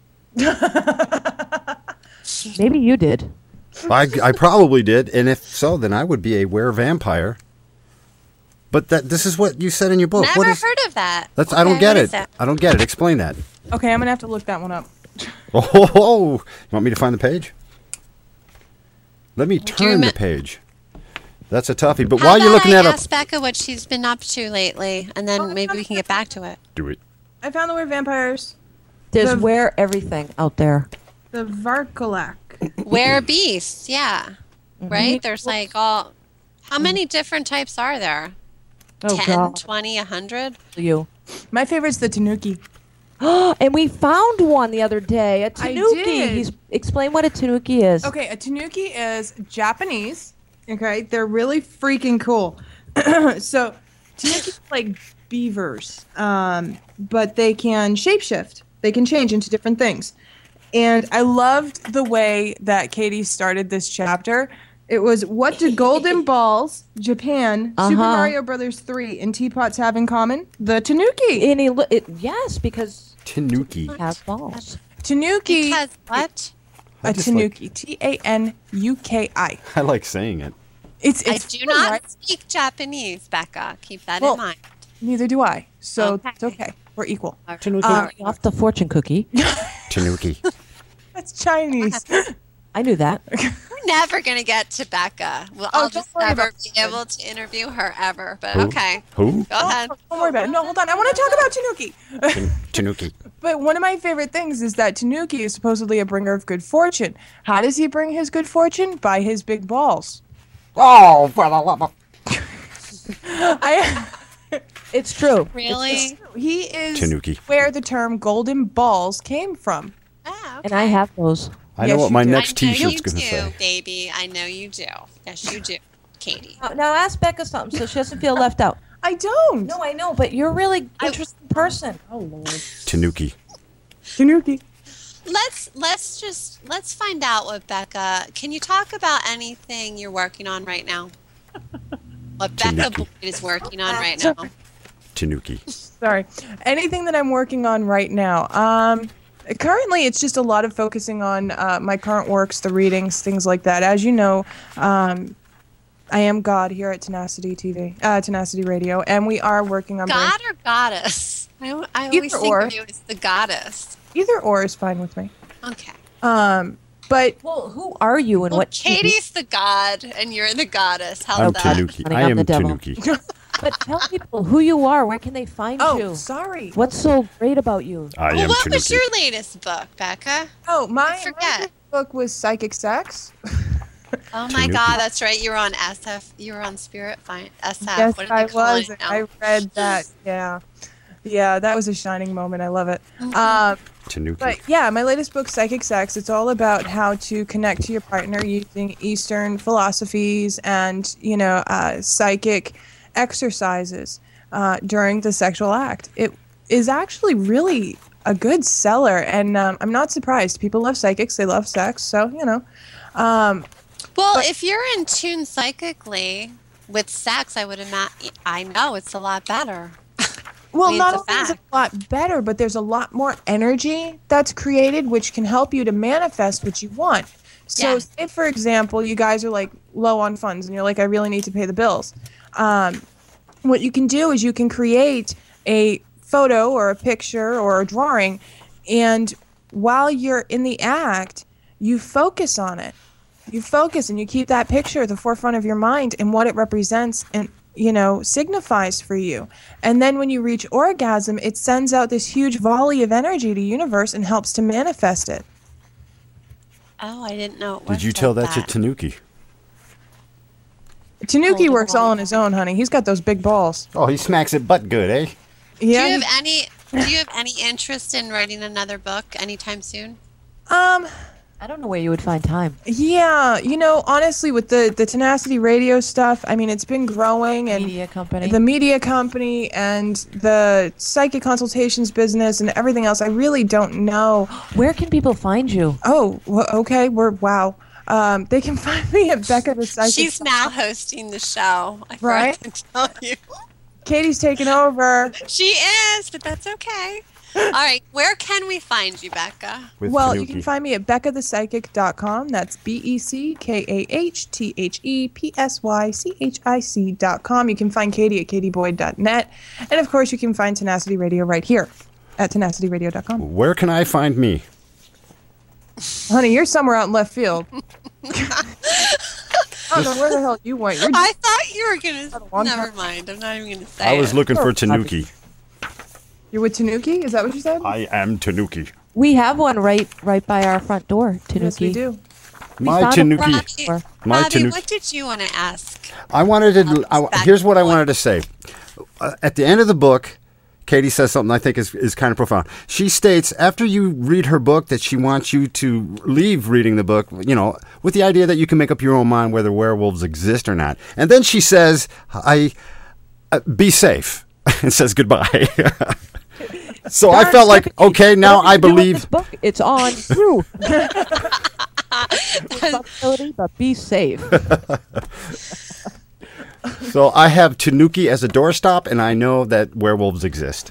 S5: Maybe you did.
S6: I probably did, and if so, then I would be a were-vampire. But this is what you said in your book.
S3: Never
S6: What is,
S3: heard of that.
S6: I don't get
S3: what
S6: it.
S3: is that?
S6: I don't get it. Explain that.
S4: Okay, I'm going to have to look that one up.
S6: Oh, you want me to find the page? Let me turn the page. That's a toughie. But while you're looking that up,
S3: ask Becca what she's been up to lately, and then maybe we can get back to it.
S6: do it.
S4: I found the word vampires.
S5: There's
S4: The-
S5: where everything out there.
S4: The Varkolak.
S3: Were beasts, yeah. Right? There's like how many different types are there?
S5: Oh,
S3: 10,
S5: God.
S3: 20, 100?
S5: You.
S4: My favorite's the Tanuki.
S5: And we found one the other day. A
S4: I
S5: tanuki.
S4: did.
S5: Explain what a tanuki is.
S4: Okay, a Tanuki is Japanese. Okay, they're really freaking cool. So, Tanuki are like beavers, but they can shapeshift. They can change into different things. And I loved the way that Katie started this chapter. It was, what do Golden Balls, Japan, Super Mario Brothers 3, and Teapots have in common? The Tanuki.
S5: And yes, because
S6: Tanuki.
S5: it has balls.
S4: Tanuki.
S3: Because what?
S4: A Tanuki. Tanuki.
S6: I like saying it.
S4: It's
S3: I do
S4: fun,
S3: not
S4: right?
S3: speak Japanese, Becca. Keep that
S4: Well,
S3: in mind.
S4: Neither do I. So
S3: Okay.
S4: it's okay. We're equal.
S5: Off the fortune cookie.
S6: Tanuki.
S4: That's Chinese.
S5: I knew that.
S3: We're never going to get to Becca. Well, I'll
S4: don't
S3: just
S4: worry
S3: never
S4: about
S3: be able to interview her ever. But
S6: Who?
S3: okay.
S6: Who?
S3: Go ahead.
S4: Don't worry about it. No, hold on. I want to talk about Tanuki.
S6: Tanuki.
S4: But one of my favorite things is that Tanuki is supposedly a bringer of good fortune. How does he bring his good fortune? By his big balls.
S6: Oh, for the love of...
S5: It's true.
S3: Really?
S4: He is
S6: Tanuki.
S4: where the term golden balls came from.
S3: Ah, okay.
S5: And I have those.
S6: I
S4: Yes,
S6: know what
S4: you
S6: my
S4: do.
S6: next
S3: I know
S6: T-shirt's
S3: you
S6: going to
S3: do,
S6: say.
S3: baby. I know you do. Yes, you do, Katie.
S5: Now ask Becca something so she doesn't feel left out.
S4: I don't.
S5: No, I know, but you're a really interesting person. Oh Lord.
S6: Tanuki.
S4: Tanuki.
S3: Let's find out what Becca. Can you talk about anything you're working on right now? What Becca
S6: Tanuki.
S3: Boyd is working on right now.
S6: Tanuki.
S4: Sorry. Anything that I'm working on right now. Currently, it's just a lot of focusing on my current works, the readings, things like that. As you know, I am God here at Tenacity TV, Tenacity Radio, and we are working on
S3: God or goddess? I always
S4: Either
S3: think
S4: or.
S3: of you as the goddess.
S4: either or is fine with me.
S3: Okay.
S4: But
S5: Well, who are you and
S3: Well,
S5: what?
S3: Katie's the god and you're the goddess. How's
S6: I'm
S3: that?
S6: Tanuki.
S5: Honey,
S6: I
S5: I'm
S6: am
S5: the devil.
S6: Tanuki.
S5: But tell people who you are. Where can they find you?
S4: sorry.
S5: What's so great about you?
S6: I
S3: Well,
S6: am
S3: what was
S6: Tanuki.
S3: your latest book, Becca?
S4: My
S3: forget.
S4: book was Psychic Sex.
S3: Oh my
S6: Tanuki.
S3: God, that's right. You were on SF. You were on Spirit Find SF.
S4: Yes,
S3: What are
S4: I
S3: they calling
S4: was.
S3: it
S4: And
S3: now?
S4: I read that. Yeah, that was a shining moment. I love it.
S6: Tanuki.
S4: But yeah, my latest book, Psychic Sex, it's all about how to connect to your partner using Eastern philosophies and, psychic exercises during the sexual act. It is actually really a good seller, and I'm not surprised. People love psychics, they love sex, so,
S3: Well, if you're in tune psychically with sex, I would imagine. I know it's a lot better.
S4: Well,
S3: It's
S4: not
S3: a
S4: only is it
S3: fact.
S4: a lot better, but there's a lot more energy that's created, which can help you to manifest what you want. So,
S3: Yeah.
S4: say for example, you guys are like low on funds, and you're like, I really need to pay the bills. What you can do is you can create a photo or a picture or a drawing, and while you're in the act, you focus on it. You focus and you keep that picture at the forefront of your mind and what it represents and signifies for you. And then when you reach orgasm, it sends out this huge volley of energy to the universe and helps to manifest it.
S3: Oh, I didn't know. It
S6: Did you
S3: worked
S6: tell
S3: like
S6: that to Tanuki?
S4: Tanuki
S3: Hold
S4: works
S3: on.
S4: all on his own, honey. He's got those big balls.
S6: Oh, he smacks it butt good, eh?
S4: Yeah.
S3: Do you have any interest in writing another book anytime soon?
S5: I don't know where you would find time.
S4: Yeah, honestly, with the Tenacity Radio stuff, I mean, it's been growing, and
S5: Media company.
S4: the media company and the psychic consultations business and everything else, I really don't know.
S5: Where can people find you?
S4: Oh, okay, wow. They can find me at Becca the Psychic.
S3: She's now hosting the show. I
S4: Right?
S3: forgot to tell you.
S4: Katie's taking over.
S3: She is, but that's okay. All right, where can we find you, Becca?
S6: With
S4: Well,
S6: Tanuki.
S4: you can find me at BeccaThePsychic.com. That's BeckahThePsychic.com. You can find Katie at KatieBoyd.net. And of course, you can find Tenacity Radio right here at TenacityRadio.com.
S6: Where can I find me?
S4: Honey, you're somewhere out in left field. I don't know where the hell you went. You're
S3: I thought you were going
S4: a long
S3: to. Never
S4: time.
S3: mind. I'm not even going to say
S6: I was
S3: it.
S6: looking for Tanuki.
S4: You're with Tanuki? Is that what you said?
S6: I am Tanuki.
S5: We have one right by our front door, Tanuki.
S4: Yes, we do.
S6: My
S5: found a
S6: Tanuki.
S3: Robbie,
S6: My
S3: Robbie,
S6: Tanuki.
S3: what did you want to ask?
S6: I wanted to.
S3: back
S6: Here's what I
S3: point.
S6: wanted to say. At the end of the book, Katie says something I think is kind of profound. She states after you read her book that she wants you to leave reading the book, with the idea that you can make up your own mind whether werewolves exist or not. And then she says, be safe, and says goodbye. So I felt like, okay, now I believe.
S5: This book, it's on you. Responsibility, but be safe.
S6: So I have Tanuki as a doorstop, and I know that werewolves exist.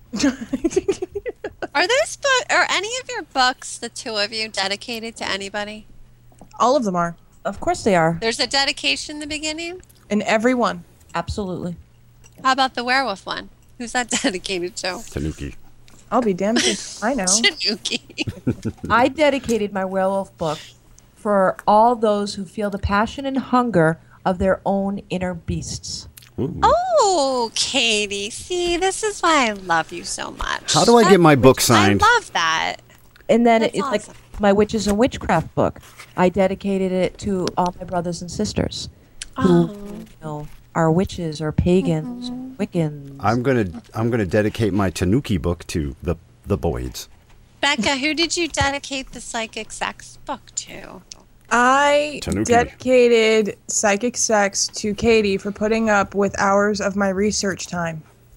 S3: Are any of your books, the two of you, dedicated to anybody?
S4: All of them are.
S5: Of course they are.
S3: There's a dedication in the beginning?
S4: And every one.
S5: Absolutely.
S3: How about the werewolf one? Who's that dedicated to?
S6: Tanuki.
S4: I'll be damned if I know.
S3: Tanuki.
S5: I dedicated my werewolf book for all those who feel the passion and hunger of their own inner beasts.
S6: Ooh.
S3: Oh, Katie. See, this is why I love you so much.
S6: How do I get my book signed?
S3: I love that.
S5: And then
S3: That's
S5: it's
S3: awesome.
S5: like my witches and witchcraft book. I dedicated it to all my brothers and sisters who are witches or pagans, Wiccans.
S6: I'm gonna dedicate my Tanuki book to the Boyds.
S3: Becca, who did you dedicate the Psychic Sex book to?
S4: I
S6: Tanuki.
S4: dedicated Psychic Sex to Katie for putting up with hours of my research time.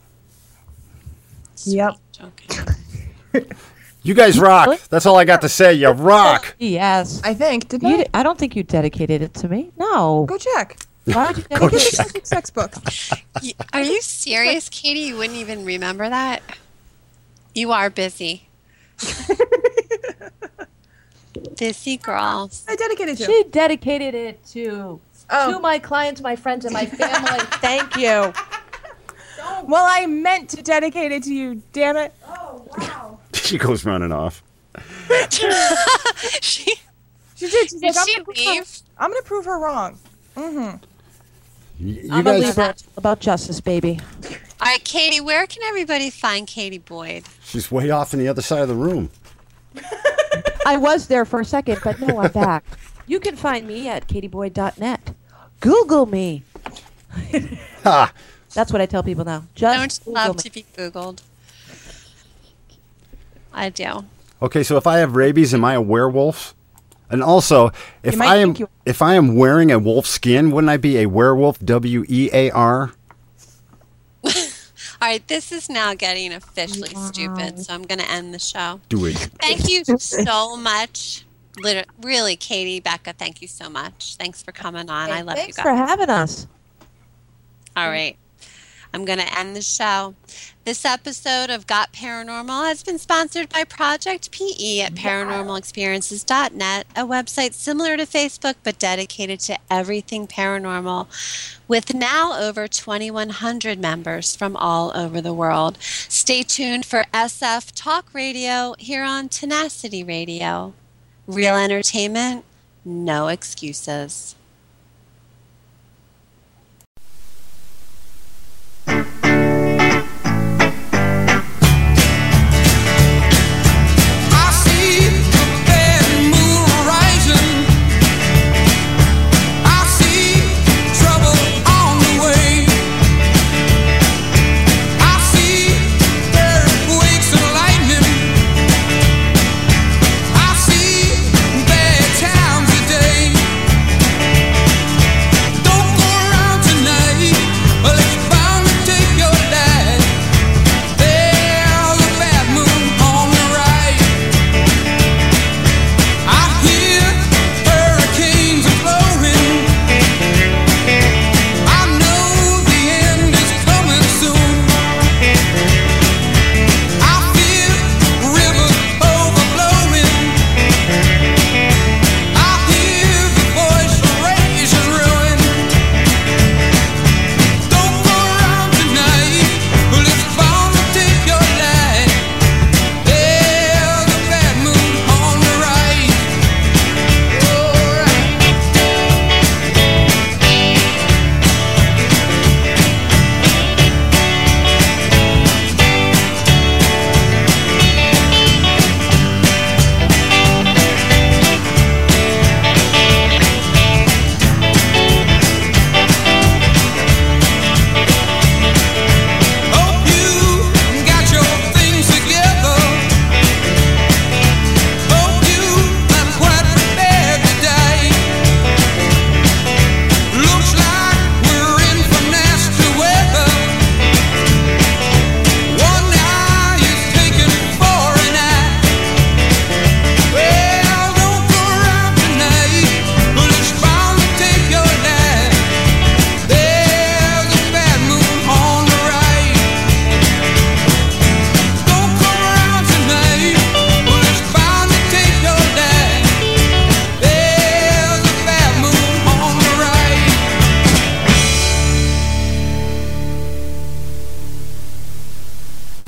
S4: Yep.
S3: Okay.
S6: You guys rock. That's all I got to say. You rock.
S5: Yes.
S4: I think. Didn't I?
S5: I don't think you dedicated it to me. No.
S4: Go check.
S5: Why would you
S4: Look at
S5: dedicate
S4: the Psychic Sex book.
S3: Are you serious, Katie? You wouldn't even remember that? You are busy. Busy girl.
S4: I dedicated to.
S5: She dedicated it to my clients, my friends, and my family. Thank you.
S4: Well, I meant to dedicate it to you, damn it.
S5: Oh, wow.
S6: She goes running off.
S3: She
S4: She did. She's
S3: did
S4: like,
S3: she leave?
S4: I'm going to prove her wrong. Mm-hmm.
S6: You
S5: I'm a
S6: guys,
S5: Libra. About justice, baby.
S3: All right, Katie, where can everybody find Katie Boyd?
S6: she's way off on the other side of the room.
S5: I was there for a second, but no, I'm back. You can find me at katieboyd.net. Google me.
S6: Ha!
S5: That's what I tell people now. Just
S3: Don't
S5: Google
S3: love
S5: me.
S3: to be Googled. I do.
S6: Okay, so if I have rabies, am I a werewolf? And also, if
S4: might
S6: I am
S4: think you-
S6: if I am wearing a wolf skin, wouldn't I be a werewolf? WEAR?
S3: All right, this is now getting officially stupid, so I'm going to end the show.
S6: Do it.
S3: Thank you so much. Really, Katie, Becca, thank you so much. Thanks for coming on. I love you
S5: Thanks
S3: guys.
S5: for having us.
S3: All right. I'm going to end the show. This episode of Got Paranormal has been sponsored by Project PE at paranormalexperiences.net, a website similar to Facebook but dedicated to everything paranormal, with now over 2,100 members from all over the world. Stay tuned for SF Talk Radio here on Tenacity Radio. Real entertainment, no excuses.